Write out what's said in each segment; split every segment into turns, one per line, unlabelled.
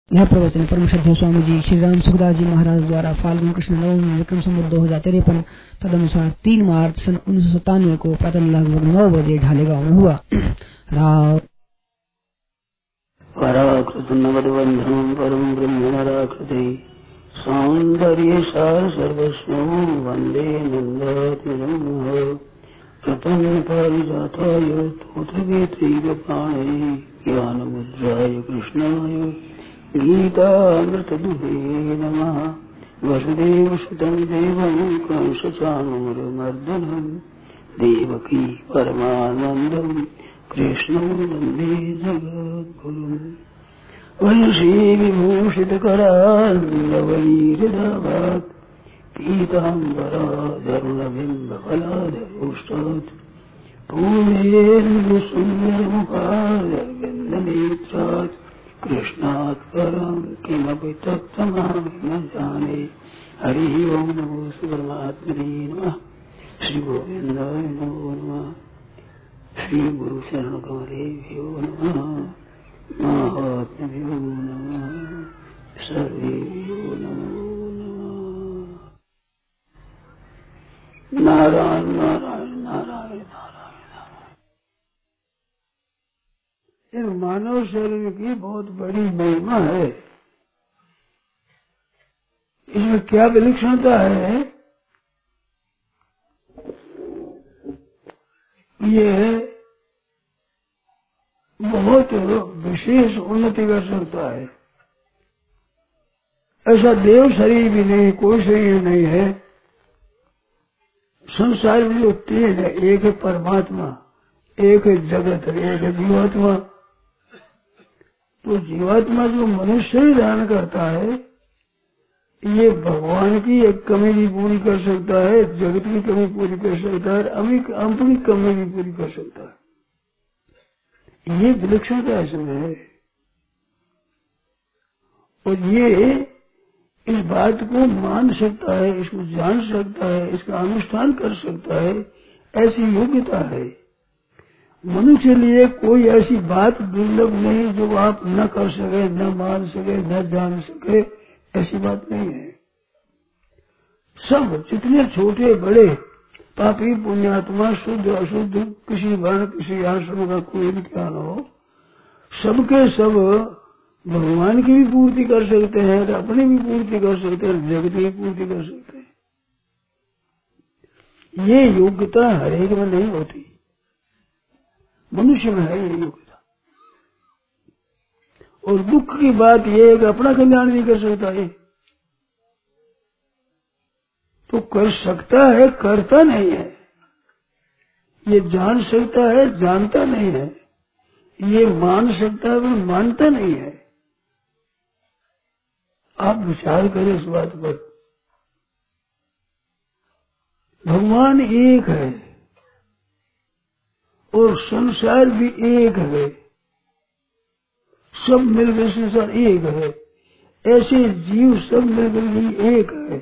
यह प्रवचन परम श्रद्धेय स्वामी जी श्री राम सुखदास जी महाराज द्वारा फाल्गुन कृष्ण नवमी विक्रम संवत 2053 तदनुसार 3 मार्च सन 1997 को प्रातः लगभग 9 बजे ढालेगांव में हुआ। राव
पराकृतनवद्बन्धनं परम ब्रह्मणाकृते सौन्दर्य सार सर्वस्वं वन्दे नन्दात्मजं प्रपन्न पारिजाताय स्तोत्रवेत्रैकपाणये ज्ञानमुद्राय कृष्णाय गीतामृतदुहे नमः। वसुदेवसुतं देवं कंसचाणूरमर्दनं देवकी परमानन्दं कृष्णं वन्दे जगद्गुरुम्। वंशीविभूषितकरान्नवनीरदाभात् पीताम्बराधरुणबिम्बफलाधरोष्टात् पूर्णेन्दुसुन्दरमुखारविन्दनेत्रात् कृष्णात् परं किमपि तत्त्वमहं न जाने। हरिः ओं नमो परमात्मने नमः। श्री गोविन्दाय नमो नमः। श्री गुरु चरण कमलेभ्यो नमः। महात्म्यो नमः। सर्वेभ्यो नमो नमः। नारायण नारायण नारायण नारायण। मानव शरीर की बहुत बड़ी महिमा है। इसमें क्या विलक्षणता है? ये बहुत विशेष उन्नति कर सकता है। ऐसा देव शरीर भी नहीं, कोई शरीर नहीं है। संसार में जो 3 है, एक है परमात्मा, एक है जगत, एक है जीवात्मा। तो जीवात्मा जो मनुष्य ही धारण करता है, ये भगवान की एक कमी भी पूरी कर सकता है, जगत की कमी पूरी कर सकता है, अपनी कमी भी पूरी कर सकता है। ये विलक्षणता इसमें है। और ये इस बात को मान सकता है, इसको जान सकता है, इसका अनुष्ठान कर सकता है, ऐसी योग्यता है। मनुष्य के लिए कोई ऐसी बात दुर्लभ नहीं जो आप न कर सके, न मान सके, न जान सके, ऐसी बात नहीं है। सब जितने छोटे बड़े पापी पुण्यात्मा, शुद्ध अशुद्ध, किसी वर्ण किसी आश्रम का कोई भी ज्ञान हो, सबके सब भगवान की भी पूर्ति कर सकते हैं, अपनी भी पूर्ति कर सकते हैं, जगत की भी पूर्ति कर सकते हैं। ये योग्यता हर एक में नहीं होती, मनुष्य में है ये योग्यता। और दुख की बात ये है कि अपना कल्याण नहीं कर सकता है। तो कर सकता है, करता नहीं है। ये जान सकता है, जानता नहीं है। ये मान सकता है, पर मानता नहीं है। आप विचार करें इस बात पर। भगवान एक है और संसार भी एक है, सब मिलकर संसार एक है। ऐसे जीव सब मिलकर भी एक है।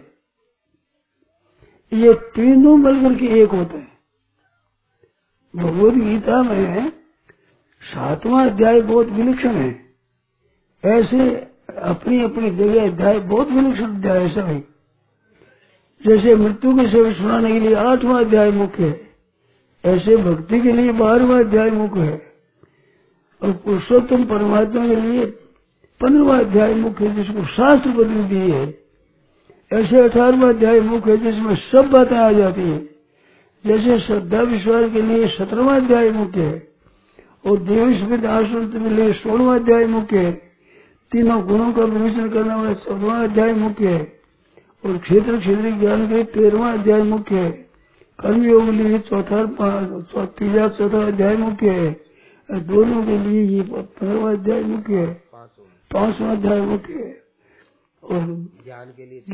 ये तीनों मिलकर के एक होते हैं। भगवद गीता में 7वां अध्याय बहुत विलक्षण है। ऐसे अपनी अपनी जगह अध्याय बहुत विलक्षण अध्याय है सभी। जैसे मृत्यु के सेवा सुनाने के लिए 8वां अध्याय मुख्य है, ऐसे भक्ति के लिए 12वां अध्याय मुख्य है, और पुरुषोत्तम परमात्मा के लिए 15वां अध्याय मुख्य है, जिसको शास्त्र बदल दी है। ऐसे 18वां अध्याय मुख्य है, जिसमें सब बातें आ जाती है। जैसे श्रद्धा विश्वास के लिए 17वां अध्याय मुख्य है, और देवस्मित आश्रम के लिए 16वां अध्याय मुख्य है। तीनों गुणों का विवेचन करने वाला 14वां अध्याय मुख्य है, और क्षेत्र क्षेत्रीय ज्ञान के लिए 13वां अध्याय मुख्य है। कर्मयोग के लिए चौथा अध्याय मुख्य है। दोनों के लिए ये 15वां अध्याय मुख्य है, 5वां अध्याय मुख्य है, और ध्यान के लिए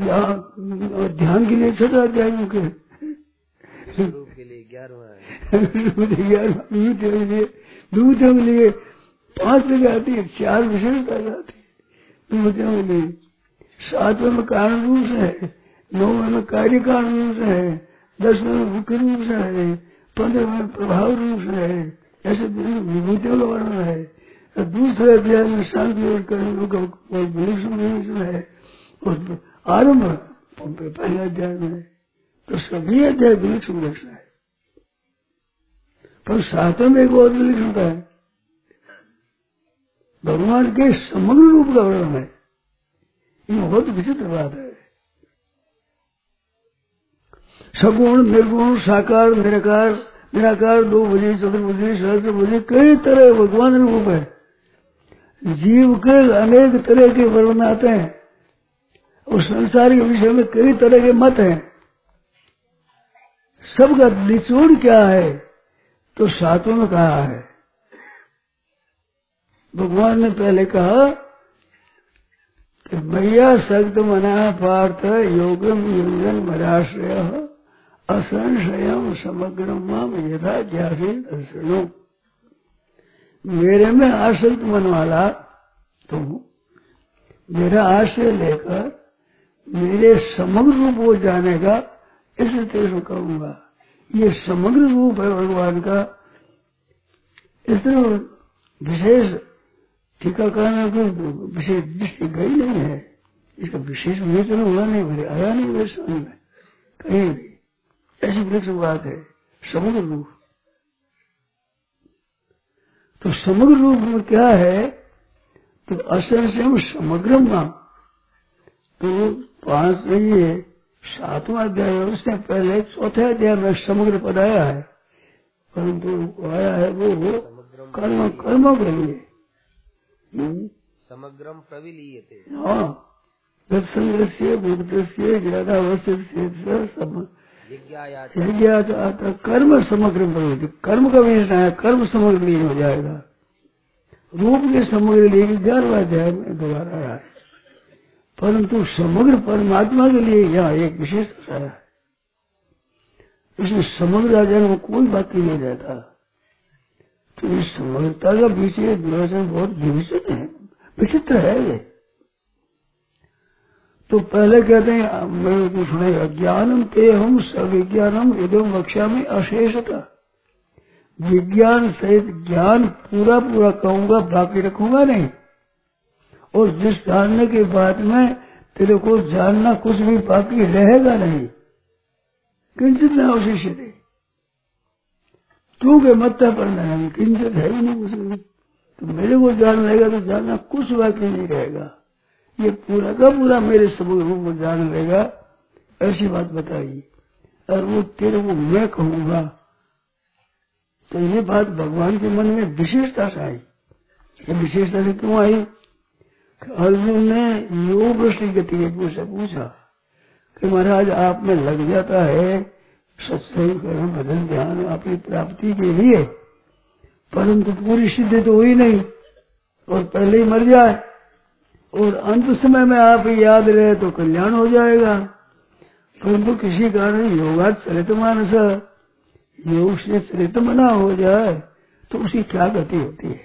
6वां अध्याय मुख्य है, स्वरूप के लिए 11वां है, विभूतियों के लिए 5 जगह आती है, 4 विशेषता आती है विभूतियों के लिए। 7वें में कारण रूप से है, 9वें में कार्य कारण रूप से है, 10वें में मुख्य रूप से है, 15वें में प्रभाव रूप से है। ऐसे विभूतियों का वर्णन है। दूसरे अध्याय में शांति और करने का विलक्षण है और आरंभ पहले अध्याय में है। तो सभी अध्याय विलक्षण है, पर सातवें में एक और विलक्षणता है, भगवान के समग्र रूप का वर्णन है। ये बहुत विचित्र बात है। सगुण निर्गुण साकार निराकार दो भुजी चतुर्भुजी सहस्त्रभुजी कई तरह भगवान रूप है। जीव के अनेक तरह के वर्णन आते हैं और संसार के विषय में कई तरह के मत हैं। सबका निचोड़ क्या है तो सातों में कहा है। भगवान ने पहले कहा कि मैया सक्त मना पार्थ योगम योजन मराश्रय असंशयम समग्रम माम यथा ज्ञासी दर्शनो। मेरे में आसक्त मन वाला तुम मेरा आश्रय लेकर मेरे समग्र रूप को जानेगा, इसलिए तेरे को कहूंगा। ये समग्र रूप है भगवान का। इसलिए विशेष टीकाकरण को विशेष दृष्टि गई नहीं है, इसका विशेष विवेचन हुआ नहीं, मेरे आया नहीं मेरे समझ में कहीं भी। ऐसी विलक्षण बात है समग्र रूप। तो समग्र रूप में क्या है तो असंशयम समग्रम नाम। तो 5 ये 7वां अध्याय है, उसने पहले 4थे अध्याय में समग्र पद आया है, परंतु आया है वो कर्मों के लिए
समग्रम प्रविलीयते।
हाँ, तत्संगस्य भूतस्य ज्यादा अवस्थित कर्म समग्र प्रवृत्ति। कर्म का विषय है, कर्म समग्र लिए हो जाएगा। रूप के समग्र लिए 11वां अध्याय में दोबारा आया है, परंतु समग्र परमात्मा के लिए यहाँ एक विशेषता है। इसमें समग्र आ जाने में कोई बाकी नहीं रहता। तो इस समग्रता का विषय विवेचन बहुत विचित्र है ये। तो पहले कहते हैं मैं कुछ सुनेगा ज्ञानम ते हम सविज्ञानम इदम वक्षा में अशेषता। विज्ञान सहित ज्ञान पूरा पूरा कहूंगा, बाकी रखूंगा नहीं। और जिस जानने के बाद में तेरे को जानना कुछ भी बाकी रहेगा नहीं, किंचित न अवशिष्यते। क्योंकि मत पर नहीं, किंचित है ही नहीं कुछ भी। तो मेरे को जान लेगा तो जानना कुछ बाकी नहीं रहेगा। ये पूरा का पूरा मेरे समग्र रूप को जान लेगा, ऐसी बात बताई। और वो तेरे को मैं कहूंगा, तो ये बात भगवान के मन में विशेषता से आई। ये विशेषता से क्यों आई? अर्जुन ने योग दृष्टि गति पूछा कि महाराज आप में लग जाता है सत्संग कर्म भजन ध्यान अपनी प्राप्ति के लिए, परंतु पूरी सिद्धि तो हुई नहीं और पहले ही मर जाए, और अंत समय में आप याद रहे तो कल्याण हो जाएगा। परंतु किसी कारण योगात चरित मानस, योग से चरित मना हो जाए तो उसकी क्या गति होती है?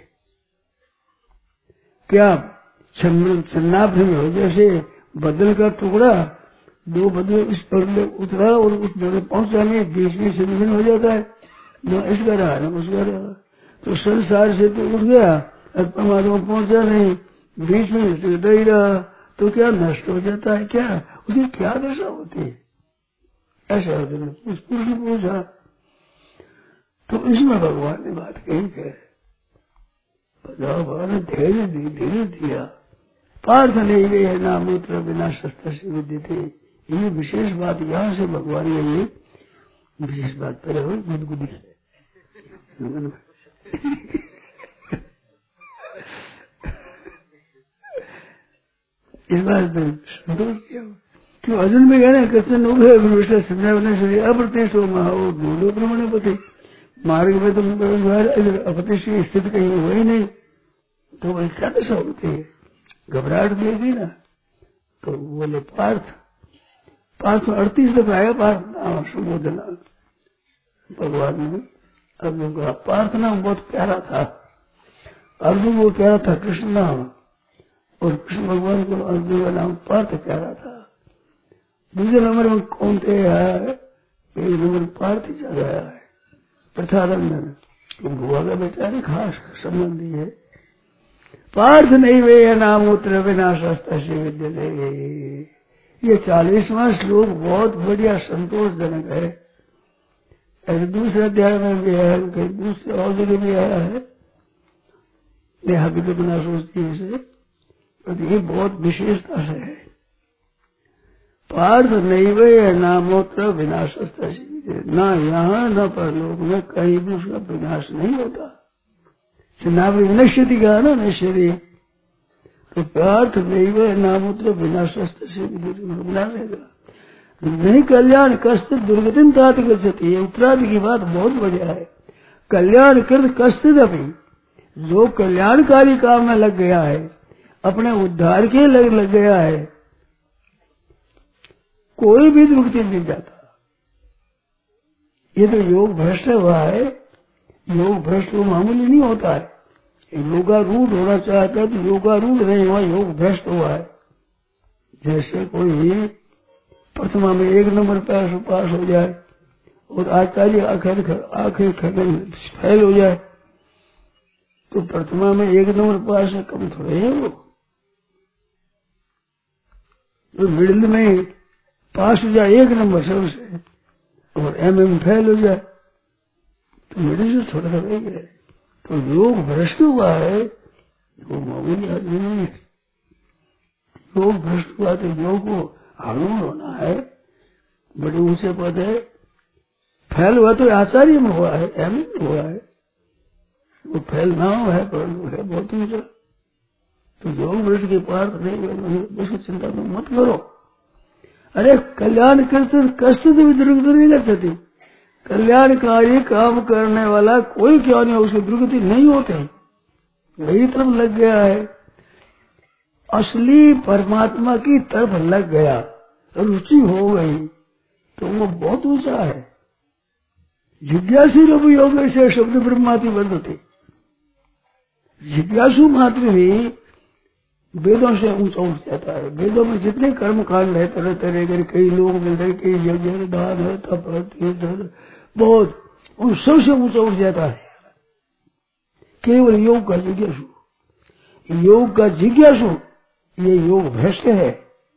क्या छन्नाभ्र में हो, जैसे बदल का टुकड़ा दो बदले इस पर उतरा और उस बदले पहुंचा नहीं, बीच में से विभिन्न हो जाता है, न इसका रहा न उसका रहा। तो संसार से तो उठ गया और परमात्मा पहुंचा नहीं, बीच में ही रहा, तो क्या नष्ट हो जाता है? क्या उसकी क्या दशा होती है? ऐसा उस पुरुष ने पूछा। तो इसमें भगवान ने बात कही है, भगवान ने धीरे दिया। पार्थ नहीं गए ना मूत्र बिना शस्त्र से विद्य थे। ये विशेष बात यहाँ से भगवान ने ये विशेष बात पहले हुई गुदगुदी से इस बात पर संतोष किया। क्यों अर्जुन में कहना कृष्ण उभय विष्णु समझा अप्रतिष्ठ हो महा बोलो ब्रह्मण पति। मार्ग में तो अप्रतिष्ठ की स्थिति कहीं हो ही नहीं, तो वही क्या दशा होती है? घबराहट देगी ना। तो बोले पार्थ 38 दफा आया पार्थ संबोधन भगवान ने अर्जुन को। पार्थ नाम बहुत प्यारा था, अर्जुन को प्यारा था कृष्ण नाम, और कृष्ण भगवान को अर्जुन का नाम पार्थ प्यारा था। दूसरे नंबर में कौन थे है? एक नंबर पार्थ चल रहा है प्रथारंजन, भुआ का बेचारे खास संबंधी है। पार्थ नहीं वे नामूत्र विनाशस्ता से विद्यते। ये 40वां श्लोक बहुत बढ़िया संतोषजनक है। ऐसे दूसरे अध्याय में भी है, कहीं दूसरे और जगह भी आया है, नेहा भी तो बिना सोचती है, तो ये बहुत विशेषता से है। पार्थ नैव नामोत्र विनाशस्ता से, ना यहाँ न परलोक में कहीं भी उसका विनाश नहीं होता। विनश्यति कहा ना, नश्यति, तो पार्थ नैव नामोत्र विनाशस्ता से विनाश रहेगा नहीं। कल्याण कष्ट दुर्गतिम तात गच्छति, ये उत्तरादि की बात बहुत बढ़िया है। कल्याण कृत कष्ट अभी, जो कल्याणकारी काम में लग गया है, अपने उद्धार के लग गया है, कोई भी दुर्गति नहीं जाता। ये तो योग भ्रष्ट हुआ है। योग भ्रष्ट मामूली नहीं होता है। योगारूढ़ होना चाहता है तो योगारूढ़ नहीं हुआ, योग भ्रष्ट हुआ है। जैसे कोई प्रथमा में 1 नंबर पास हो जाए और आचार्य आखिर फेल हो जाए, तो प्रथमा में 1 नंबर पास है, कम थोड़े है वो। तो मिडिल में पास हो जाए 1 नंबर सबसे और MM फेल हो जाए, तो मिडिल से थोड़ा सा है। तो योग भ्रष्ट हुआ है, वो मामूली आदमी नहीं है। योग भ्रष्ट हुआ तो योग को आरूढ़ होना है, बड़े ऊंचे पद है। फेल हुआ तो आचार्य में हुआ है, एम में हुआ है, वो फेल ना हो है पर है बहुत ऊंचा। तो योग भ्रष्ट के पार नहीं, उसकी चिंता तो मत करो। अरे कल्याण करते कष्ट भी दुर्गति नहीं कर सकती। कल्याणकारी काम करने वाला कोई क्यों नहीं, उसकी दुर्गति नहीं होती। वही तरफ लग गया है, असली परमात्मा की तरफ लग गया, रुचि हो गई, तो वो बहुत ऊंचा है। जिज्ञासु रघु योग से शब्द ब्रह्माति वर्धते। जिज्ञासु मात्र भी वेदों से ऊंचा उठ जाता है। वेदों में जितने कर्म कांड है तरह तरह के, कई लोग मिल रहे, कई यज्ञ दान है, तप है, तीर्थ है, बहुत, उन सबसे ऊंचा उठ जाता है। केवल योग का जिज्ञासु, योग का जिज्ञासु, ये योग भ्रष्ट है।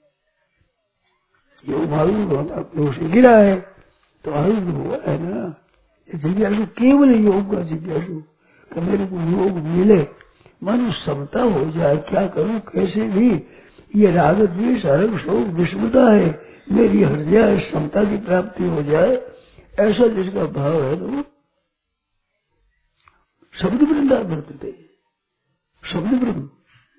योग आरूढ़ होता योग से गिरा है, तो आरूढ़ हुआ है ना। जिज्ञासु केवल योग का जिज्ञासु, कि मेरे को योग मिले, मन समता हो जाए, क्या करूं कैसे भी, ये राग द्वेष हर्ष शोक विस्मृता है, मेरी हृदय समता की प्राप्ति हो जाए, ऐसा जिसका भाव है तो शब्द वृंदा वर्तते। शब्द ब्रह्म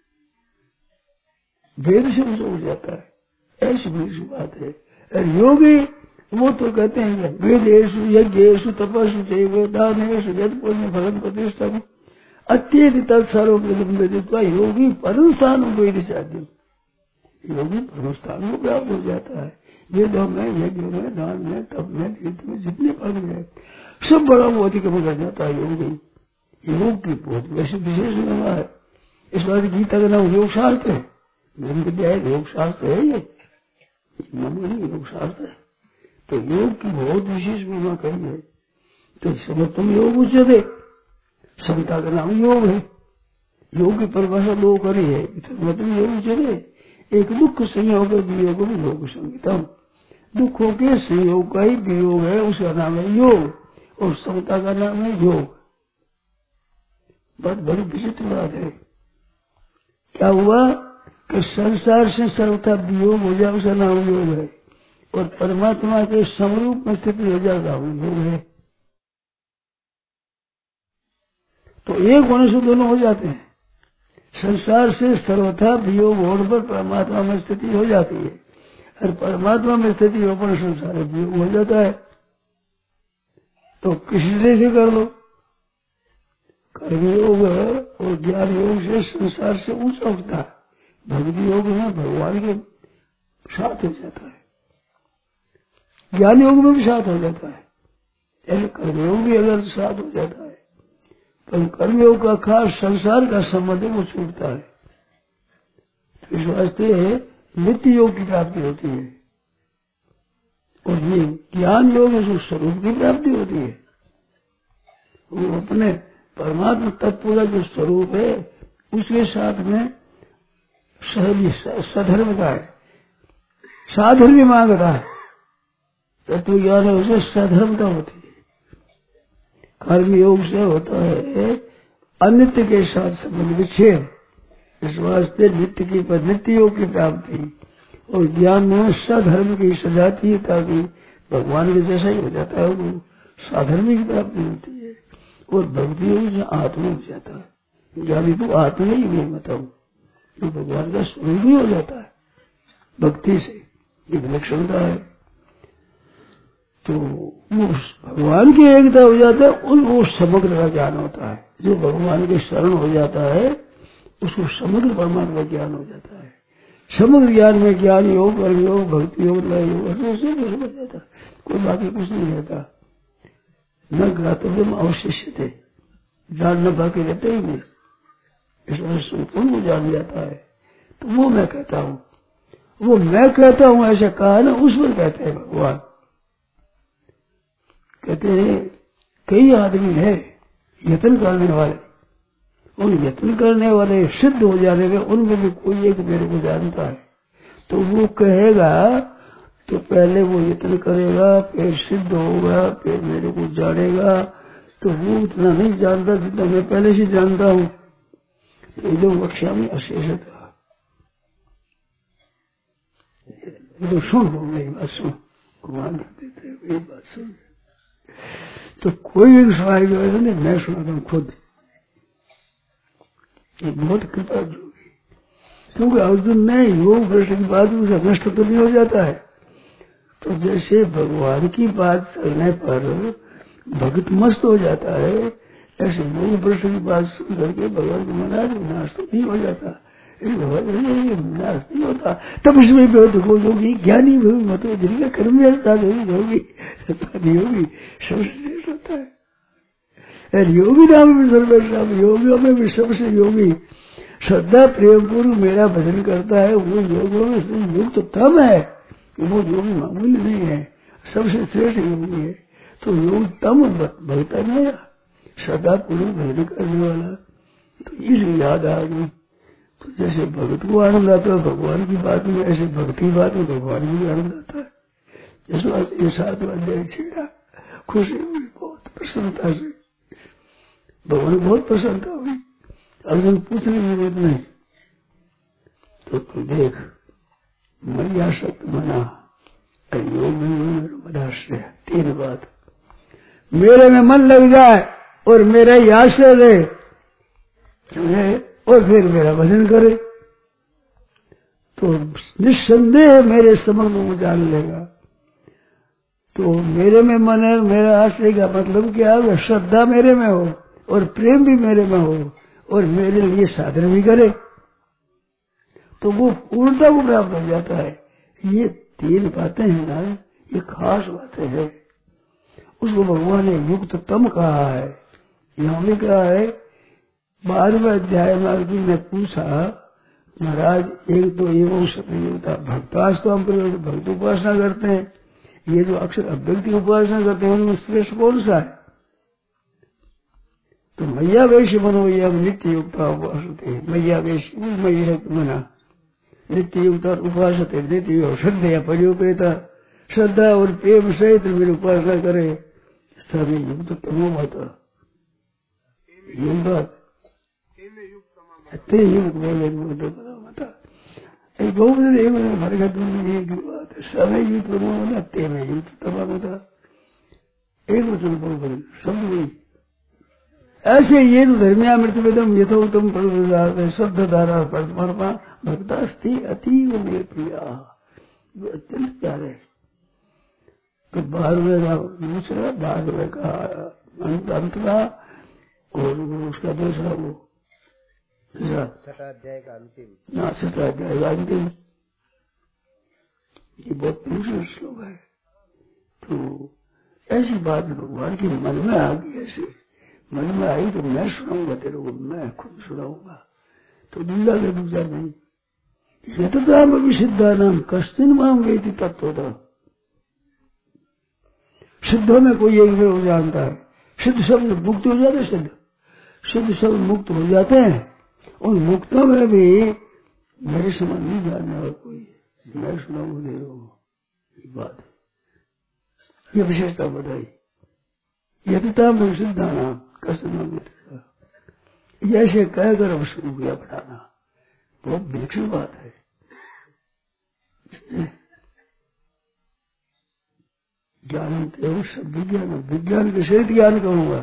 वेद से ऊंचा उठ जाता है, ऐसी बड़ी बात है। और योगी वो तो कहते हैं वेदेषु यज्ञेषु तपस्सु चैव दानेषु यत् पुण्य फलं प्रतिष्ठितम् अत्येति तत्सर्वं वेदित्वा योगी परम स्थान वेद साध्यम। योगी परम स्थान को प्राप्त हो जाता है। वेदों में, यज्ञ में, दान में, तप में, तीर्थ में जितने कर्म है सब बड़ा वो अतिक्रमण कर जाता है योगी। योग की बहुत वैसे विशेष महिमा है। इस बात गीता का नाम योग शास्त्र है। योग शास्त्र है, ये मामूली योग शास्त्र है। तो योग की बहुत विशेष महिमा कही है। तो समर्थम योग उच्चते, समता का नाम योग है। योग की परिभाषा दो करी है, समर्थम योग उच्चते। एक दुख संयोग वियोग में योग संगीतम, दुखों के संयोग का ही वियोग है, उसका नाम है योग, और समता का नाम है योग। बहुत बड़ी विचित्र बात है। क्या हुआ कि संसार से सर्वथा वियोग हो जाए, उसका नाम योग है, और परमात्मा के समरूप में स्थिति हो जाएगा वो योग है। तो एक होने से दोनों हो जाते हैं। संसार से सर्वथा वियोग होने पर परमात्मा में स्थिति हो जाती है, और परमात्मा में स्थिति हो पर संसार में वियोग हो जाता है। तो किसी से कर लो, कर्मयोग और ज्ञान योग से संसार से ऊंचा उठता है। भक्ति योग में भगवान के साथ हो जाता है, ज्ञान योग में भी साथ हो जाता है, ऐसे कर्मयोग भी अगर साथ हो जाता है, तो कर्मयोग का खास संसार का संबंध वो छूटता है। तो इस वास्ते नित्य योग की प्राप्ति होती है, और ये ज्ञान योग में जो स्वरूप की प्राप्ति होती है, वो अपने परमात्मा तत्व का जो स्वरूप है, उसके साथ में सधर्मता है, साधर्म मांगता है। तत्व ज्ञान है उसे सधर्मता होती है। कर्म योग से होता है अनित्य के साथ संबंध विच्छेद, इस वास्ते नित्य की पर नित्य योग की प्राप्ति, और ज्ञान में सधर्म की सजातीयता की, भगवान के जैसा ही हो जाता है, वो साधर्म की प्राप्ति होती है। और भक्ति योग से आत्मा हो जाता है। ज्ञानी तो आत्मा ही नहीं बताऊं, तो भगवान का स्वरूप ही हो जाता है भक्ति से, ये विलक्षणता है। तो वो भगवान की एकता हो जाता है, वो समग्र का ज्ञान होता है। जो भगवान के शरण हो जाता है उसको समग्र परमात्मा का ज्ञान हो जाता है। समग्र ज्ञान में ज्ञान योग, कर्म योग, भक्ति योग, लय योग, ऐसे हो जाता है। कोई बाकी कुछ नहीं रहता। न ज्ञातव्य में अवशिष्य थे, जानना बाकी रहते ही नहीं, इस वजह संपूर्ण वो जान जाता है। तो वो मैं कहता हूँ, वो मैं कहता हूँ ऐसा कहा ना, उस पर कहते हैं भगवान। कहते हैं कई आदमी है यत्न करने वाले, उन यत्न करने वाले सिद्ध हो जाने में उनमें भी कोई एक मेरे को जानता है, तो वो कहेगा, तो पहले वो यत्न करेगा, फिर सिद्ध होगा, फिर मेरे को जानेगा। तो वो उतना नहीं जानता जितना मैं पहले से जानता हूँ। तो इधर वक्षा में अशेषता, तो सुन मेरी बात सुन, भगवान देते मेरी बात सुन। तो कोई एक सवाल की वजह नहीं, मैं सुनाता हूँ खुद। ये बहुत कृपा जोगी, क्योंकि अर्जुन ने योग भ्रष्ट की बात उसे नष्ट तो नहीं हो जाता है। तो जैसे भगवान की बात करने पर भक्त मस्त हो जाता है, ऐसे योग भ्रष्ट की बात सुन करके भगवान को महाराज विनाश तो नहीं हो जाता। विनाश नहीं होता। तब इसमें देखो योगी ज्ञानी मतलब जिनका कर्म होगी सबसे श्रेष्ठ होता है। योगी नाम में सर्वेश्वर, योगियों में भी सबसे योगी श्रद्धा प्रेम पूर्व मेरा भजन करता है, वो योगियों में युक्त तब है, वो योगी मामूली नहीं है, सबसे श्रेष्ठ योगी है। तो योग तम भगता है, श्रद्धा पूर्व भजन करने वाला। तो इसलिए याद आ गई। तो जैसे भगत को आनंद आता है भगवान की बात में, ऐसे भक्ति की बात में भगवान को भी आनंद आता है। जैसे ये 7 अध्याय छेड़ा, खुशी हुई बहुत प्रसन्नता से, भगवान को बहुत प्रसन्नता हुई। अर्जुन पूछने की जरूरत नहीं। तो तू देख, मैया शक्त मना योग में मदाश्रय, 3 बात। मेरे में मन लग जाए और मेरा ही आश्रय दे, और फिर मेरा भजन करे, तो निस्संदेह मेरे समझ में जान लेगा। तो मेरे में मन है, मेरा आश्रय का मतलब क्या है? श्रद्धा मेरे में हो और प्रेम भी मेरे में हो और मेरे लिए साधन भी करे, तो वो पूर्णता को प्राप्त हो जाता है। ये 3 बातें हैं ना, ये खास बातें हैं। उसको भगवान ने युक्त तम कहा है। यहाँ भी कहा है 12वें अध्याय में अर्जुन ने पूछा, महाराज एक तो एवं होता भक्तास तो हम भक्त उपासना करते हैं, ये जो अक्षर अव्यक्त की उपासना करते हैं उनमें श्रेष्ठ कौन सा है? तो मैया वैश्य मनो ये नित्य युक्ता उपासते, मैया वैश्य मैया मना नित्य युक्ता उपासते, नित्य श्रद्धा परियोपेता, श्रद्धा और प्रेम सहित मेरी उपासना करे, सभी युक्त तमो मत ये बात युक्त बहुत हमारे घर एक बात है, समय युक्त तमो ते में युक्त तमा मता, एक वचन बोल शब्द नहीं। ऐसे ये तो धर्मिया मृत्यु वेदम यथोत्तम शब्द धारा परमात्मा भक्तास्ति अतीव मेरे प्रिया, अत्यंत प्यारे। तो 12वें का दूसरा, 12वें का अंत का, और उसका दूसरा वो 6 अध्याय का अंतिम, 6 अध्याय का अंतिम, ये बहुत दूसरा श्लोक है। तो ऐसी बात भगवान की मन में आ गई, ऐसी मन में आई तो मैं सुनाऊंगा तेरे को, मैं खुद सुनाऊंगा, तो दूसरा के दूसरा नहीं। यतताम विसिद्धा नाम कश्चिन माम वेति तत्वतः, सिद्धों में कोई एक जानता है। सिद्ध शब्द मुक्त हो जाते, सिद्ध शब्द मुक्त हो जाते हैं, उन मुक्तों में भी मेरे समान नहीं जानने वाला कोई है। मैं सुनाऊं दे बात ये विशेषता बताई। यदिता में सिद्धाना कसम ऐसे कहकर अब शुरू किया पढ़ाना। बहुत विलक्षण बात है। ज्ञान सब विज्ञान विज्ञान के सहित ज्ञान कहूंगा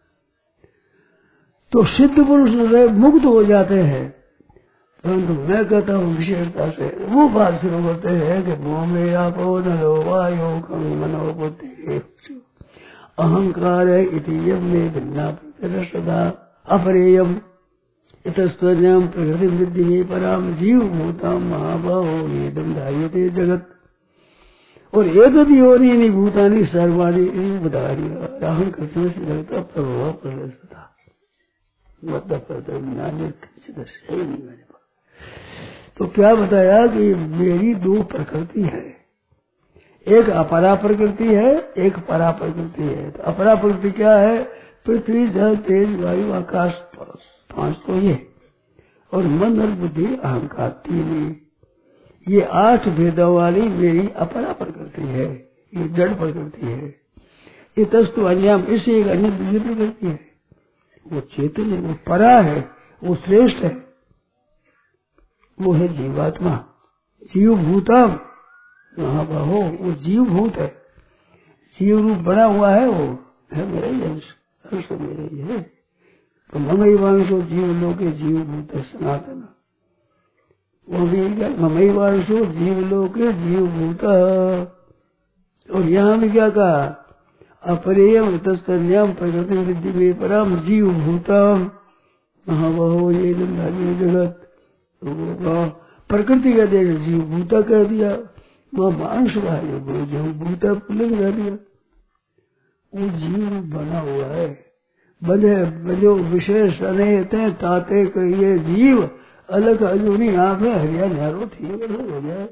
तो सिद्ध पुरुष मुक्त हो जाते हैं। परंतु मैं कहता हूँ विशेषता से वो बात शुरू होते हैं कि भूमि आपो नलो वायो मनो बुद्धि अहंकार में भिन्ना सदा अपरेयम इतस्त्वज्ञान प्रकृति वृद्धि पराम जीव भूताम महाबाहो वेदम धार्यते जगत और एक योनि भूतानी सर्वाणी बधारी राहन कृष्ण से लगता प्रभाव प्रलता मतलब तो क्या बताया कि मेरी दो प्रकृति है, एक अपरा प्रकृति है, एक परा प्रकृति है। तो अपरा प्रकृति क्या है? पृथ्वी जल तेज वायु आकाश पांच तो ये और मन और बुद्धि अहंकार तीन। ये 8 भेदों वाली मेरी अपरा प्रकृति है, ये जड़ प्रकृति है। ये तस्तु अन्याम इसे एक अन्य दूसरी प्रकृति है। वो चेतन है, वो परा है, वो श्रेष्ठ है, वो है जीवात्मा जीव भूतम महाबाहो। वो जीव भूत है, जीव रूप बना हुआ है, वो है मेरा ही अंश मेरा ही है। तो ममई वांशो जीव लोके जीव भूत सनातन, वो भी ममई वांशो जीव लोके जीव भूत। और यहाँ भी क्या कहा? अपरेयम तस्कन्याम प्रकृति वृद्धि में परम जीव भूतम महाबाहो ये जगत। प्रकृति कह दिया, जीव भूता कह दिया, वह मांस भाई जीव भूता पुलिंग कह दिया। वो जीव बना हुआ है, बने जो विशेष अनेते ताते ये जीव अलग अजूनी आप है हरिया नारो थी हो जाए।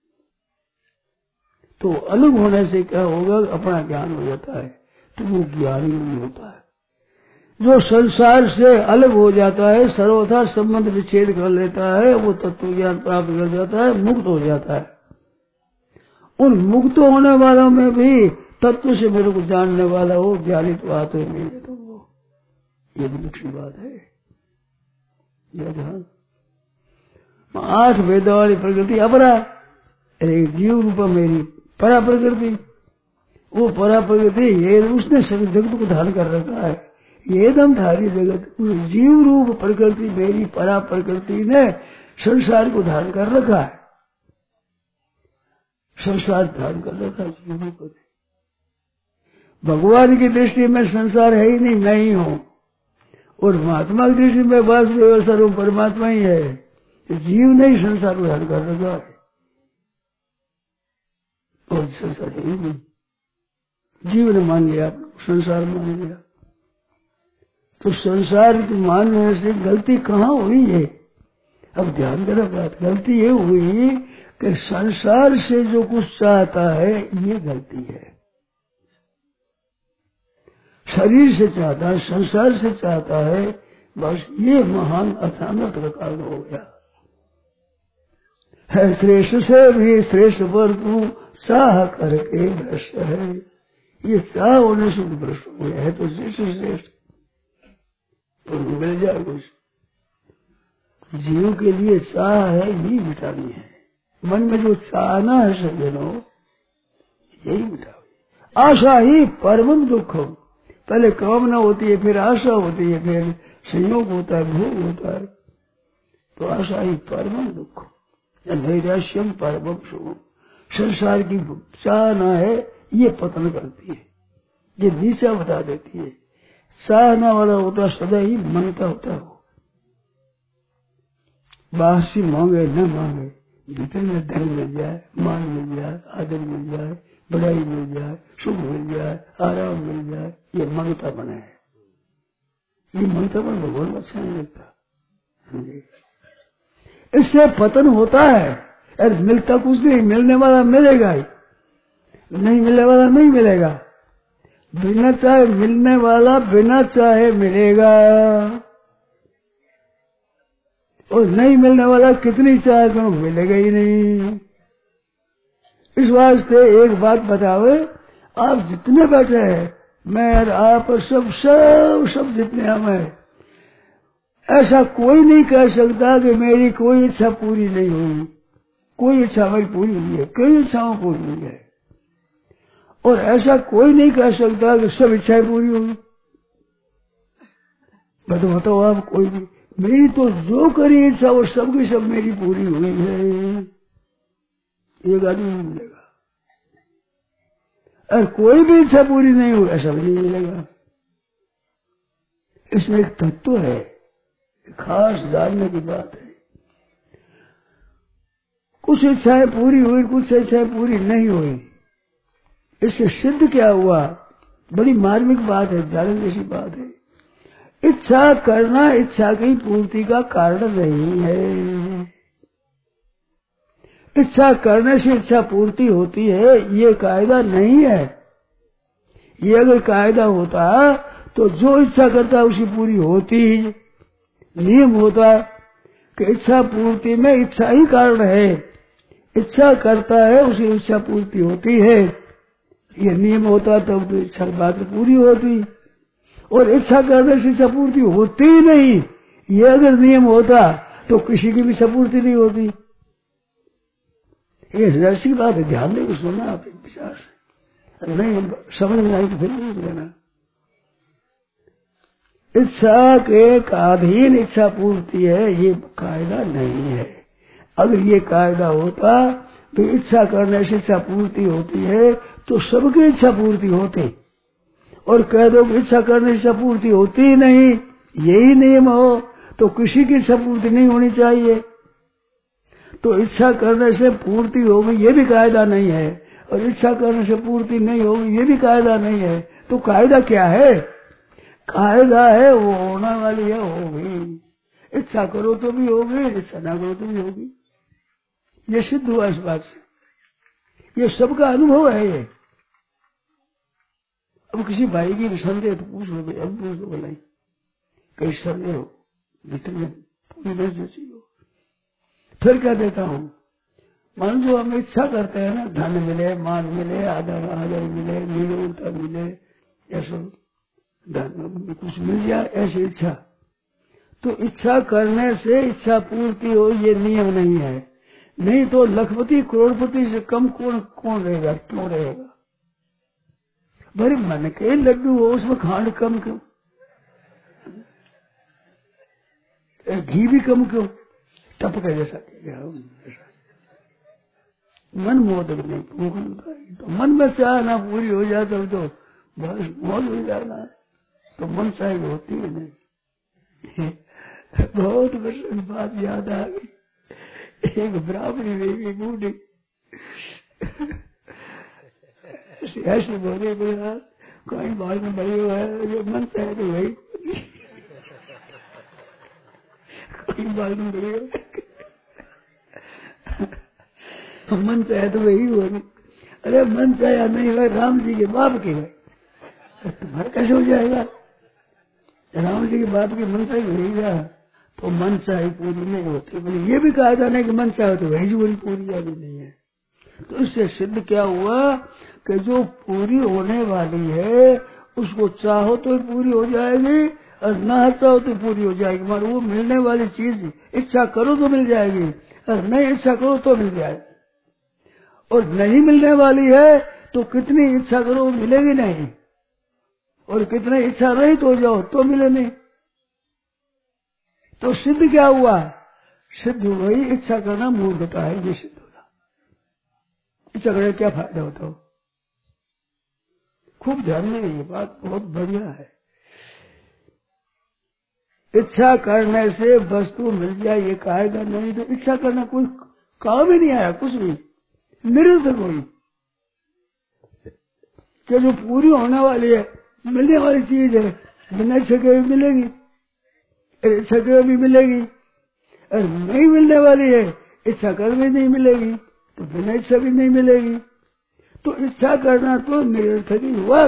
तो अलग होने से क्या होगा? अपना ज्ञान हो जाता है, तो वो ज्ञानी नहीं होता है। जो संसार से अलग हो जाता है, सर्वथा संबंध विच्छेद कर लेता है, वो तत्व ज्ञान प्राप्त कर जाता है, मुक्त हो जाता है। उन मुक्त होने वालों में भी तत्व से मेरे को जानने वाला हो, ज्ञानी तो आते नहीं है। तो वो ये भी मुख्य बात है। 8 वेदों वाली प्रकृति अपरा, जीव रूप मेरी परा प्रकृति। वो परा प्रकृति ये उसने सभी जगत को धारण कर रखा है, ये एकदम धारी जगत। जीव रूप प्रकृति मेरी परा प्रकृति ने संसार को धारण कर रखा है, संसार धारण कर रखा है जीव रूप। भगवान की दृष्टि में संसार है ही नहीं, मैं ही हूँ। और महात्मा की दृष्टि में वासुदेव सर्व परमात्मा ही है। जीव ने ही संसार को धारण कर रखा है और संसार है ही नहीं। जीव ने मान लिया, संसार मान लिया। तो संसार को मानने से गलती कहाँ हुई है? अब ध्यान देना बात। गलती ये हुई कि संसार से जो कुछ चाहता है ये गलती है। शरीर से चाहता है, संसार से चाहता है, बस ये महान अचानक का कारण हो गया है। श्रेष्ठ से भी श्रेष्ठ पर तू चाह करके भ्रष्ट है। ये चाह होने से भ्रष्ट हो गया है। तो श्रेष्ठ श्रेष्ठ तो मिल जाए कुछ। जीव के लिए चाह है, यही मिटानी है। मन में जो चाहना है सज्जनों, यही मिटाओ। आशा ही परम दुखम। पहले कामना होती है, फिर आशा होती है, फिर संयोग होता है, भोग होता है। तो आशा ही परम दुख, नैराश्यम परम सुख। संसार की चाहना है, ये पतन करती है, ये नीचा बता देती है। चाहना वाला होता सदा ही मनता होता हो। बाहर से मांगे न मांगे, भीतर में धन मिल जाए, मान मिल जाए, आदर मिल जाए, बड़ाई मिल जाए, सुख मिल जाए, आराम मिल जाए, ये मंगता बना है। ये मंगता बन भगवान अच्छा नहीं लगता। इससे पतन होता है। अरे मिलता कुछ नहीं, मिलने वाला मिलेगा ही, नहीं मिलने वाला नहीं मिलेगा। बिना चाहे मिलने वाला बिना चाहे मिलेगा। और नहीं मिलने वाला कितनी चाह करो मिलेगा ही नहीं। इस वास्ते एक बात बताओ, आप जितने बैठे हैं, मैं और आप और सब जितने हम हैं, ऐसा कोई नहीं कह सकता कि मेरी कोई इच्छा पूरी नहीं हुई। कोई इच्छा हमारी पूरी हुई है, कई इच्छाओं पूरी हुई है। और ऐसा कोई नहीं कह सकता कि सब इच्छाएं पूरी हुई। बताओ आप, कोई भी मेरी तो जो करी इच्छा वो सबकी सब मेरी पूरी हुई है, एक आदमी नहीं मिलेगा। और कोई भी इच्छा पूरी नहीं हुई ऐसा भी नहीं मिलेगा। इसमें एक तत्व है, खास जानने की बात है। कुछ इच्छाएं पूरी हुई, कुछ इच्छाएं पूरी नहीं हुई। इससे सिद्ध क्या हुआ? बड़ी मार्मिक बात है, जानने जैसी बात है। इच्छा करना इच्छा की पूर्ति का कारण नहीं है। इच्छा करने से इच्छा पूर्ति होती है ये कायदा नहीं है। ये अगर कायदा होता तो जो इच्छा करता है उसी पूरी होती ही। नियम होता कि इच्छा पूर्ति में इच्छा ही कारण है, इच्छा करता है उसी इच्छा पूर्ति होती है। ये नियम होता तब तो इच्छा की बात पूरी होती, और इच्छा करने से इच्छा पूर्ति होती ही नहीं। ये अगर नियम होता तो किसी की भी इच्छा पूर्ति नहीं होती। ये रसी बात है, ध्यान देकर सुनना आप एक विचार से, नहीं समझ में आई तो फिर नहीं लेना। इच्छा के अधीन इच्छा पूर्ति है ये कायदा नहीं है। अगर ये कायदा होता तो इच्छा करने से इच्छा पूर्ति होती है तो सबकी इच्छा पूर्ति होती, और कह दो कि इच्छा करने से इच्छा पूर्ति होती ही नहीं, यही नियम हो तो किसी की इच्छा पूर्ति नहीं होनी चाहिए। तो इच्छा करने से पूर्ति होगी ये भी कायदा नहीं है, और इच्छा करने से पूर्ति नहीं होगी ये भी कायदा नहीं है। तो कायदा क्या है? कायदा है वो होने वाली है, होगी। इच्छा करो तो भी होगी, इच्छा ना करो तो भी होगी। ये सिद्ध हुआ इस बात से, ये सबका अनुभव है। ये अब किसी भाई की संदेह तो पूछ लो, अब पूछ लो बोला कई संदेह हो जितने पूरी नहीं जैसी हो। फिर क्या देता हूँ, मान जो हम इच्छा करते हैं ना, धन मिले, मान मिले, आदर मिले, निरोधता मिले, ऐसा धन कुछ मिल जाए ऐसी इच्छा, तो इच्छा करने से इच्छा पूर्ति हो ये नियम नहीं है। नहीं तो लखपति करोड़पति से कम कौन रहेगा, क्यों रहेगा? भरे मन के लड्डू हो उसमें खांड कम क्यों, घी भी कम क्यों, टपके जैसा मन मोदक नहीं पूर्ण। तो मन में चाह ना पूरी हो जाता तो बस मौज हो जाना, तो मन चाहे होती है नहीं। बहुत वर्ष बात याद आ गई, एक ब्राह्मणी देवी बूढ़ी ऐसे बोले बोला कोई बाल में बड़ी हुआ है, जो मन चाहे तो वही, कोई बाल में बड़ी हो मन चाहे तो वही हुआ नहीं। अरे मन चाहे नहीं हुआ, राम जी के बाप के हुए, तुम्हारा कैसे हो जाएगा? राम जी के बाप की मन चाहे होगा तो मन चाहे पूरी नहीं होती। बोले ये भी कहा नहीं कि मन चाहे तो वही जीवन पूरी वाली नहीं है। तो इससे सिद्ध क्या हुआ कि जो पूरी होने वाली है उसको चाहो तो पूरी हो जाएगी, और ना चाहो तो पूरी हो जाएगी। मगर वो मिलने वाली चीज इच्छा करो तो मिल जाएगी, और नहीं इच्छा करो तो मिल जाएगी। और नहीं मिलने वाली है तो कितनी इच्छा करो मिलेगी नहीं, और कितनी इच्छा रहित हो जाओ तो मिले नहीं। तो सिद्ध क्या हुआ? सिद्ध वही इच्छा करना मूर्खता है, ये सिद्ध होगा। इच्छा करने क्या फायदा होता हो? खूब ध्यान में ये बात बहुत बढ़िया है। इच्छा करने से वस्तु मिल जाए ये कायदा नहीं, तो इच्छा करना कोई काम ही नहीं आया, कुछ भी निरर्थक कोई कि जो पूरी होने वाली है, मिलने वाली चीज है, बिना इच्छा के भी मिलेगी, इच्छा के भी मिलेगी, और नहीं मिलने वाली है इच्छा कर भी नहीं मिलेगी, तो बिना इच्छा भी नहीं मिलेगी। तो इच्छा करना तो निरर्थक ही हुआ।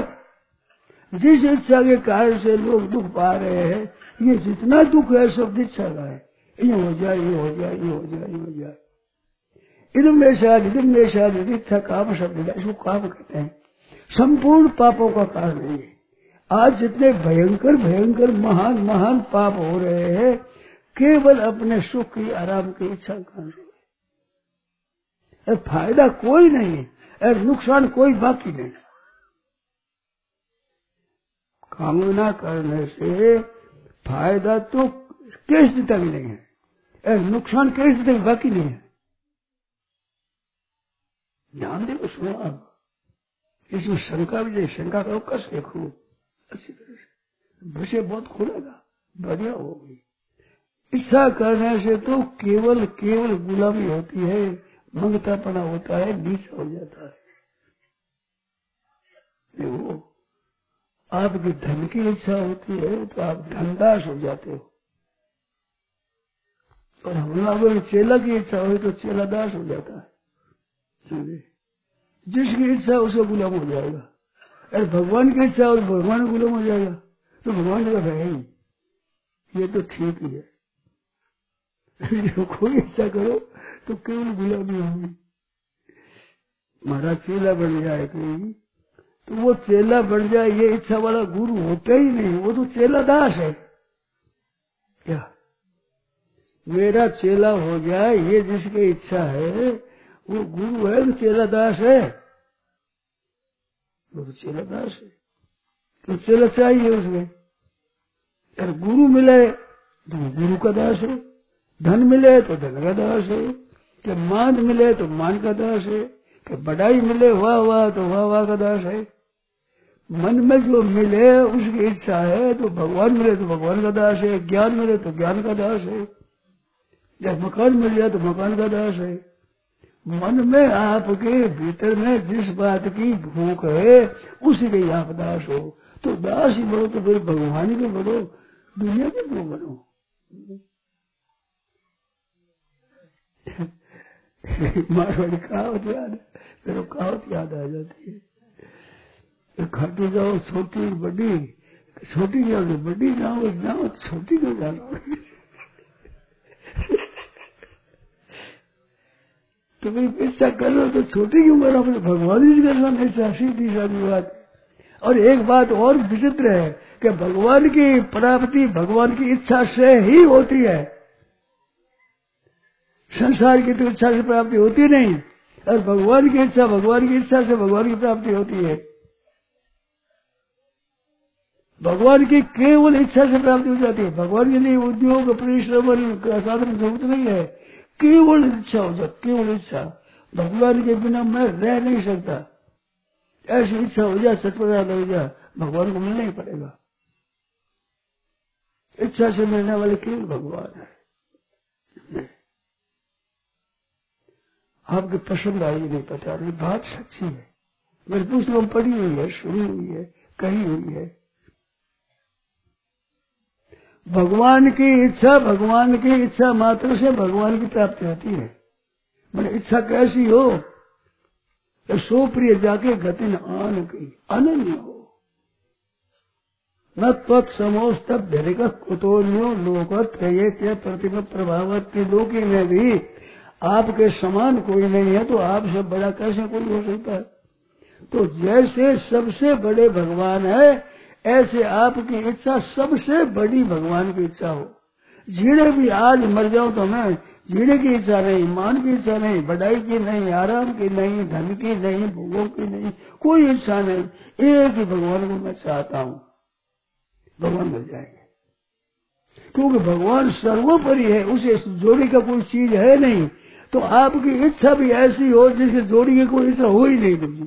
जिस इच्छा के कारण से लोग दुख पा रहे हैं, ये जितना दुख है सब इच्छा का है। ये हो जाए, ये हो जाए, ये हो जाए, ये हो जाए। इदम में शाद इच्छा काम शब्द, इसको काम कहते हैं। संपूर्ण पापों का कारण है ये। आज जितने भयंकर भयंकर महान महान पाप हो रहे हैं, केवल अपने सुख की आराम की इच्छा कारण है। फायदा कोई नहीं है, नुकसान कोई बाकी नहीं। कामना करने से फायदा तो किस तक नहीं है, नुकसान किस तक बाकी नहीं है। ध्यान दे सुनो आप, इसमें शंका भी, शंका करो कैसे खूब अच्छी तरह से, विषय बहुत खुलेगा, बढ़िया होगी। इच्छा करने से तो केवल केवल गुलामी होती है, मंगतापना होता है, नीचा हो जाता है। देखो, आपकी धन की इच्छा होती है तो आप धनदास हो जाते हो, और हम अगर चेला की इच्छा हो तो चेलादास हो जाता है। जिसकी इच्छा उसका गुलाम हो जाएगा। अरे भगवान की इच्छा हो तो भगवान गुलाम हो जाएगा, तो भगवान का है ही, ये तो ठीक ही है। कोई इच्छा करो तो केवल गुलामी होगी। महाराज चेला बन जाए कोई, तो वो चेला बन जाए, ये इच्छा वाला गुरु होता ही नहीं, वो तो चेला दास है। क्या मेरा चेला हो जाए, ये जिसकी इच्छा है वो गुरु है, तो चेला दास है, वो तो चेला दास है। तो चेला चाहिए उसमें। अगर गुरु मिले तो गुरु का दास है, धन मिले तो धन का दास है, कि मान मिले तो मान का दास है, कि बढ़ाई मिले वाह वाह तो वाह वाह का दास है। मन में जो मिले उसकी इच्छा है, तो भगवान मिले तो भगवान का दास है, ज्ञान मिले तो ज्ञान का दास है, जब मकान मिल जाए तो मकान का दास है। मन में आपके भीतर में जिस बात की भूख है उसी के आप दास हो। तो दास ही बनो तो फिर भगवान के बनो, दुनिया के क्यों बनो। मारवाड़ी कहावत याद, मेरे कहावत याद आ जाती है, खाते जाओ छोटी बड़ी, छोटी जाओ बड़ी जाओ, जाओ छोटी क्यों जाओ। तो मेरी इच्छा करो तो छोटी क्यों करो, अपने भगवान ही करना नहीं इच्छा, सीधी साधी बात। और एक बात और विचित्र है कि भगवान की प्राप्ति भगवान की इच्छा से ही होती है, संसार की तो इच्छा से प्राप्ति होती नहीं, और भगवान की इच्छा से भगवान की प्राप्ति होती है। भगवान की केवल इच्छा से प्राप्ति हो जाती है। भगवान के लिए उद्योग परिश्रम का साधन जरूरत नहीं है, केवल इच्छा हो जाए, केवल इच्छा। भगवान के बिना मैं रह नहीं सकता, ऐसी इच्छा हो जाए, सटपटा लग जाए, भगवान को मिलना ही पड़ेगा। इच्छा से मिलने वाले केवल भगवान है। आपकी पसंद आई नहीं पता, नहीं बात सच्ची है, मेरी पुस्तकों में पढ़ी हुई है, सुनी हुई है, कही हुई है। भगवान की इच्छा मात्र से भगवान की प्राप्ति होती है। मैंने इच्छा कैसी हो, सो प्रिय जाके गति न आन की अनन्य हो, न तत्समोस्तब धरिक कुतोन्यो लोकत ये प्रतिभा प्रभावत। लोकी में भी आपके समान कोई नहीं है, तो आपसे बड़ा कैसे कोई हो सकता है। तो जैसे सबसे बड़े भगवान है, ऐसे आपकी इच्छा सबसे बड़ी भगवान की इच्छा हो। जीने भी आज मर जाओ तो मैं जीने की इच्छा नहीं, मान की इच्छा नहीं, बढ़ाई की नहीं, आराम की नहीं, धन की नहीं, भोगों की नहीं, कोई इच्छा नहीं, एक ही भगवान को मैं चाहता हूँ। भगवान मिल जाएंगे, क्योंकि भगवान सर्वोपरि है, उसे जोड़ी का कोई चीज है नहीं। तो आपकी इच्छा भी ऐसी हो जिसके जोड़ी की कोई इच्छा हो ही नहीं दूसरी।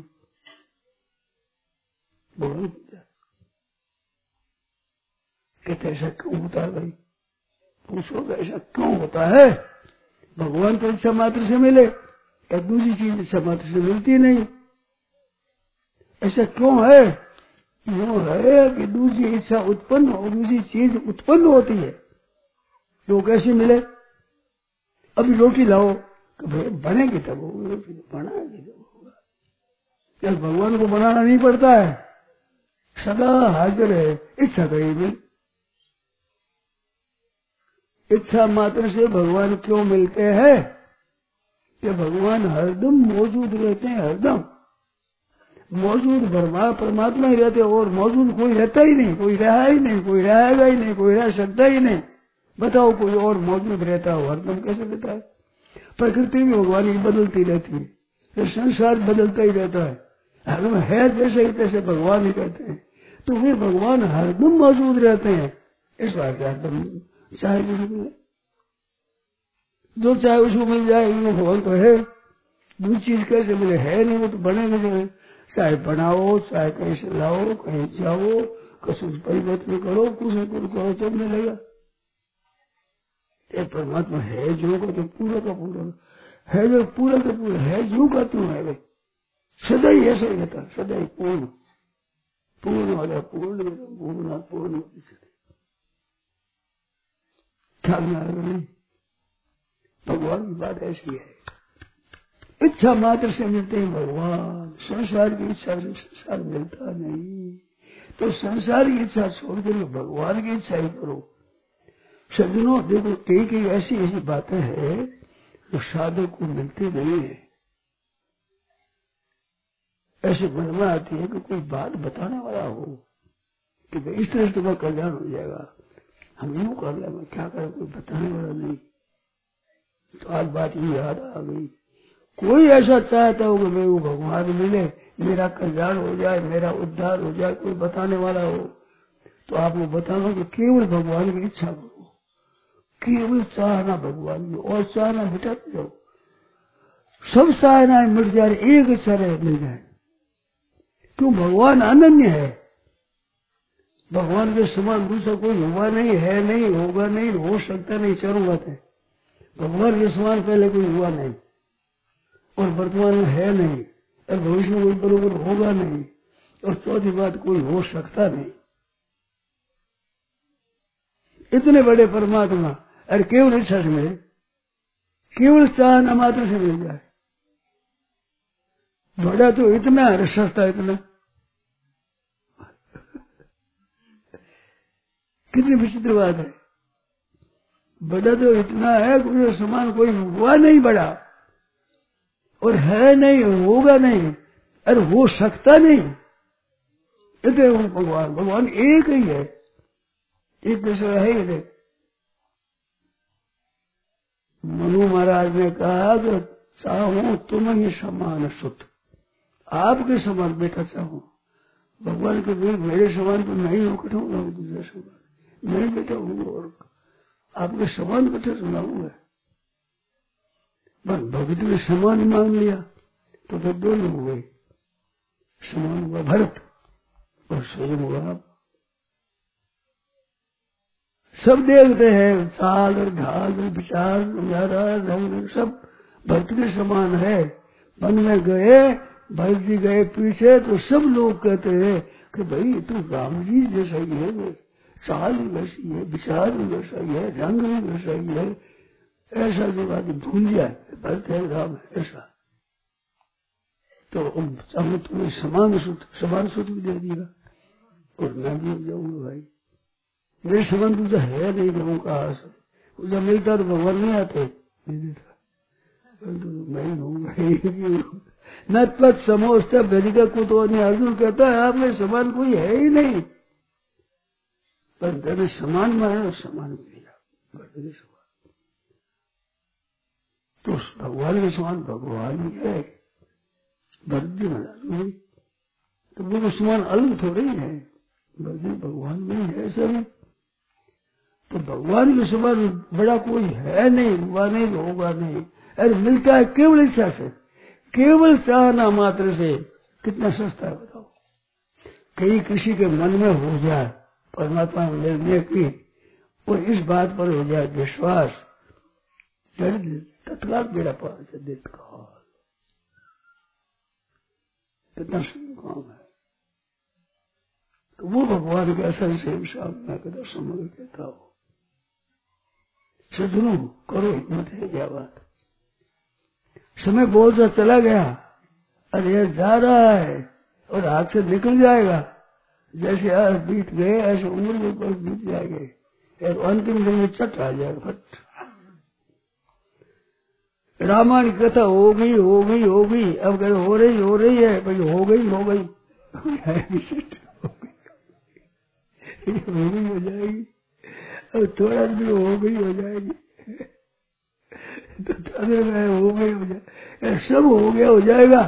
कहते ऐसा क्यों होता है भाई, पूछो ऐसा क्यों होता है। भगवान तो इच्छा मात्र से मिले, या दूसरी चीज इच्छा मात्र से मिलती नहीं, ऐसा क्यों है। यूँ है कि दूसरी इच्छा उत्पन्न हो, दूसरी चीज उत्पन्न होती है, तो कैसे मिले। अभी रोटी लाओ तो बनेगी तब रोटी बनाएगी तब होगा। क्या भगवान को बनाना नहीं पड़ता है, सदा हाजिर है, इच्छा कहीं भी। इच्छा मात्र से भगवान क्यों मिलते हैं? कि भगवान हरदम मौजूद रहते हैं, हरदम मौजूद परमात्मा ही रहते, और मौजूद कोई रहता ही नहीं, कोई रहा ही नहीं, कोई रहेगा ही नहीं, कोई रह सकता ही नहीं। बताओ कोई और मौजूद रहता हो हरदम कैसे रहता है? प्रकृति भी भगवान की बदलती रहती है, तो संसार बदलता ही रहता है, हरदम है जैसे ही तैसे भगवान ही रहते हैं। तो वे भगवान हरदम मौजूद रहते हैं, इस बात का हरदम चाहे जो चाहे उसको मिल जाए, भगवान तो है। दूसरी चीज कैसे मिले? है नहीं, वो तो बने नहीं। चाहे बनाओ, चाहे कहीं से लाओ, कहीं जाओ, कुछ परिवर्तन करो, कुछ करो, जब मिलेगा। ये परमात्मा है जो का तो पूरा का पूरा है, जो पूरा का पूरा है, जो का तू है, सदा ही ऐसा ही रहता, सदा ही पूर्ण पूर्ण वाला पूर्ण पूर्ण पूर्ण नहीं। भगवान की बात ऐसी है, इच्छा मात्र से मिलते हैं भगवान। संसार की इच्छा से संसार मिलता नहीं, तो संसार की इच्छा छोड़ कर भगवान की इच्छा ही करो। सज्जनों देखो, कई ऐसी ऐसी बातें हैं जो साधक को मिलती नहीं है। ऐसे मन में आती है कि कोई बात बताने वाला हो कि भाई इस तरह तुम्हारा कल्याण हो जाएगा, हम यूं कर ले, मैं क्या करें, कोई बताने वाला नहीं। तो आज बात ये याद आ गई, कोई ऐसा चाहता हो कि मैं वो भगवान मिले, मेरा कल्याण हो जाए, मेरा उद्धार हो जाए, कोई बताने वाला हो, तो आपको बताना कि केवल भगवान की इच्छा करो, केवल चाहना भगवान की, और चाहना मिटाते जाओ। सब चाहनाएं मिट जाए, एक इच्छा रहे मिल जाए। क्यों? भगवान अनन्य है, भगवान के समान दूसरा कोई हुआ नहीं, है नहीं, होगा नहीं, हो सकता नहीं, चारों बातें। भगवान के समान पहले कोई हुआ नहीं, और वर्तमान में है नहीं, और भविष्य में कोई बरोबर होगा नहीं, और चौथी बात कोई हो सकता नहीं। इतने बड़े परमात्मा और केवल इच्छा से मिले, केवल चाहना मात्र से मिल जाए। बड़ा तो इतना है, सस्ता इतना, कितनी विचित्र बात है। बड़ा तो इतना है, कोई समान कोई हुआ नहीं बड़ा, और है नहीं, होगा नहीं, और हो सकता नहीं। इतने भगवान, भगवान एक ही है, एक दूसरा है ही। मनु महाराज ने कहा कि चाहूं तुम ही समान सुत, आपके समान बेटा चाहूं। भगवान के बीच मेरे समान तो नहीं हो, कठूंगा दूसरे समान नहीं बेटा हूँ, और आपके समान कठे सुनाऊंगा। बस भगत ने समान मान लिया तो फिर दोनों हो गए, समान हुआ भरत और स्वयं हुआ आप। सब देखते हैं, चाल और ढाल और विचार रंग सब भरत के समान है। वन में गए, भरत जी गए पीछे, तो सब लोग कहते हैं कि भाई तू राम जी जैसा ही है, चाल भी वैसी है, विचार भी वैसा ही है, रंग भी वैसा ही है। ऐसा जो बात भूल जाए, भरत है राम है ऐसा, तो चाहूँ तुम्हें समान सूत्र भी दे दिया, और मैं भी जाऊंगा भाई। मेरे समान तो है नहीं, लोगों का आस जब मिलता तो भगवान नहीं आते, मैं हूँ न तत् समोस्ता वेदिका कुतो ने। अर्जुन कहता है आप में समान कोई है ही नहीं, पर तेरे समान माने समान मिलेगा, समान तो भगवान के समान भगवान ही है। भरती महाराज तो वो समान अलग थोड़े ही है, भरती भगवान में है ऐसा नहीं। तो भगवान के समान बड़ा कोई है नहीं, हुआ नहीं, होगा नहीं, अरे मिलता है केवल इच्छा से, केवल चाहना मात्र से। कितना सस्ता है बताओ। कहीं किसी के मन में हो जाए परमात्मा मिलने की, और इस बात पर हो जाए विश्वास, तत्काल बेड़ा पार कर देता। कितना काम है। तो वो भगवान के असर से मैं कहता समझ कहता हूँ, सदनों करो हिम्मत है क्या बात। समय बहुत सा चला गया, अरे यह जा रहा है और हाथ से निकल जाएगा। जैसे आज बीत गए ऐसे उम्र के ऊपर बीत जाएंगे, अंतिम दिन में चट आ जाएगा फट। रामायण की कथा हो गई हो गई हो गई, अब कहे हो रही है भाई, हो गई हो गई हो जाएगी, अब थोड़ा भी हो गई हो जाएगी, तो हो गई हो जाए, सब हो गया हो जाएगा,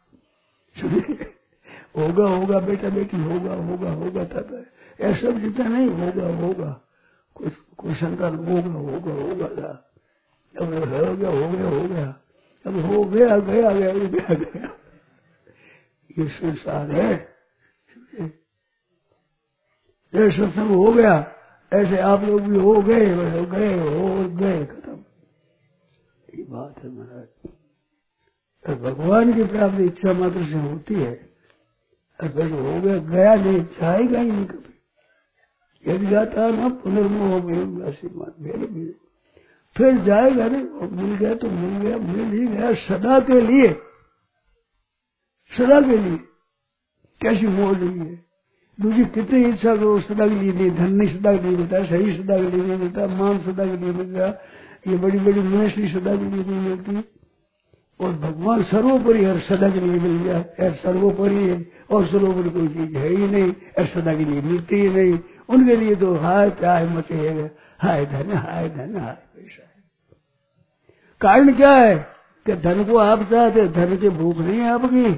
होगा होगा बेटा बेटी होगा होगा होगा तब ऐसा जितना नहीं होगा होगा, कुछ संतान होगा होगा होगा, अब हो गया हो गया हो गया, अब हो गया गया गया गया गया, ये संसार है। ये सत्संग हो गया, ऐसे आप लोग भी हो गए खत्म, ये बात है महाराज। भगवान की प्राप्ति इच्छा मात्र से होती है, अगर हो गया नहीं चाहेगा ही नहीं कभी। यदि जाता ना पुनर्मोह मेरे फिर जाएगा नहीं, मिल गया तो मिल गया, मिल ही गया सदा के लिए, सदा के लिए। कैसी मोह नहीं है, दूसरी कितनी इच्छा करो सदा के लिए नहीं, धन नहीं सदा के लिए मिलता, शरीर सदा के लिए नहीं मिलता, मान सदा के लिए मिलता, ये बड़ी बड़ी मनुष्य सदा के लिए नहीं मिलती, और भगवान सर्वोपरि हर सदा के लिए मिल गया, यार सर्वोपरि है और सर्वोपरि कोई चीज है ही नहीं, और सदा के लिए मिलती ही नहीं। उनके लिए तो हाय चाहे मचे, हाय धन हाय पैसा है। कारण क्या है कि धन को आप चाहते, धन की भूख नहीं है आपकी,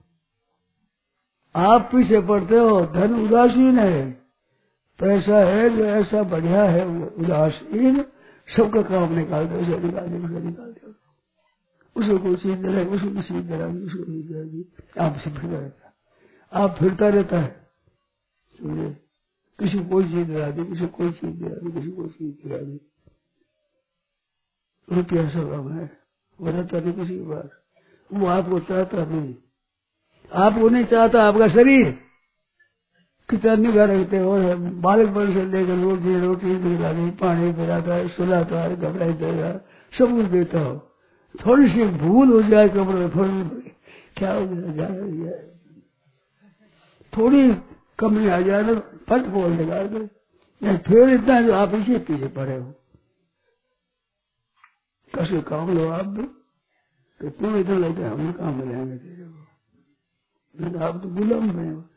आप पीछे पड़ते हो, धन उदासीन है, पैसा है जो ऐसा बढ़िया है उदासीन, सबका काम निकाल दो, उसे निकाल दो, उसको कोई चीज दे रहा, उसको किसी चीज दे रहा, उसको नहीं दे रही, आपसे फिरता रहता है, आप फिरता रहता है, समझे, किसी को कोई चीज दिला दी, किसी को कोई चीज दिला दी, किसी को कोई चीज दिला दी, रुपया सब हम है, वो रहता नहीं किसी के पास, वो आपको चाहता नहीं, आपको नहीं चाहता, आपका शरीर कितना निगाह रखते हो, बालकपन से लेकर रोटी दिला दी, पानी पिलाता है, सुलाता है, कपड़ा देगा, सब कुछ देता हो, थोड़ी सी भूल हो जाए कपड़े, थोड़ी क्या हो जाए, थोड़ी कमी आ जाए ना फट बोल निकाल दो, फिर इतना जो आप इसे पीछे पड़े हो, कैसे काम लो आप भी, तो क्यों इतना लगता है हमें काम मिलेंगे तेरे को, आप तो गुलाम में हो।